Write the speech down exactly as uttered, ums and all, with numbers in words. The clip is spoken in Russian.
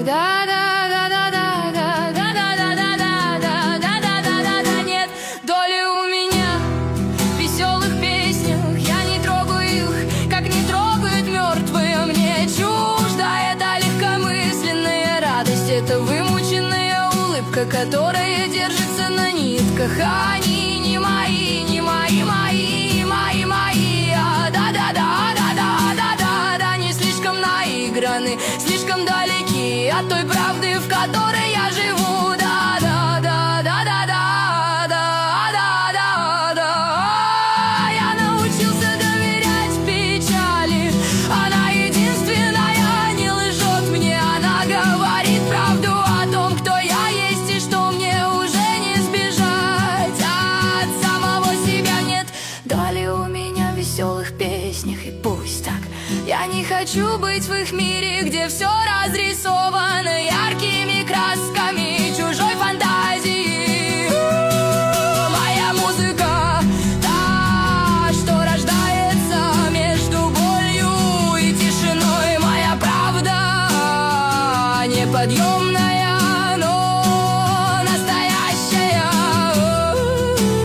Да-да-да-да-да-да-да-да-да-да-да-да-да. Нет доли у меня в веселых песнях, я не трогаю их, как не трогают мертвые. Мне чужда эта легкомысленная радость, это вымученная улыбка, которая держится на нитках. Они не мои, не мои, мои, мои, мои. А да-да-да-да-да-да-да-да, не слишком наиграны, слишком далеки от той правды, в которой я живу. Да-да-да-да-да-да-да-да-да. Я научился доверять печали, она единственная не лжет мне, она говорит правду о том, кто я есть и что мне уже не сбежать. А от самого себя нет доли у меня в веселых песнях, и пусть так. Я не хочу быть в их мире, где все разрисовано яркими красками чужой фантазии. Моя музыка та, что рождается между болью и тишиной. Моя правда неподъемная,